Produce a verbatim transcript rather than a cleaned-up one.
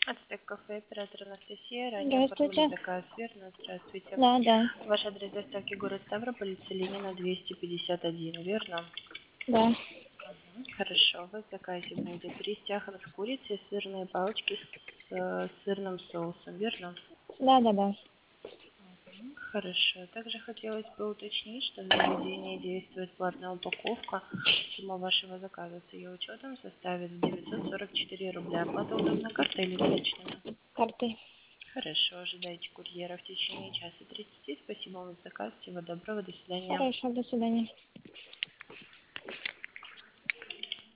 Ацтек кафе, оператор Анастасия. Ранее оформили Здравствуйте. заказ, верно? Здравствуйте. Да, да, Ваш адрес доставки город Ставрополь, улица Ленина, двести пятьдесят один, верно? да, Мгм. Хорошо. В заказе будет рис с курицей, сырные палочки с э, сырным соусом, верно? да, да, да. Мгм. Хорошо. Также хотелось бы уточнить, что в заведении действует платная упаковка. Сумма вашего заказа с ее учетом составит девятьсот сорок четыре рубля. Оплата удобной картой или наличными? Картой. Хорошо, ожидайте курьера в течение часа тридцати. Спасибо вам за заказ. Всего доброго, до свидания. Хорошо, до свидания.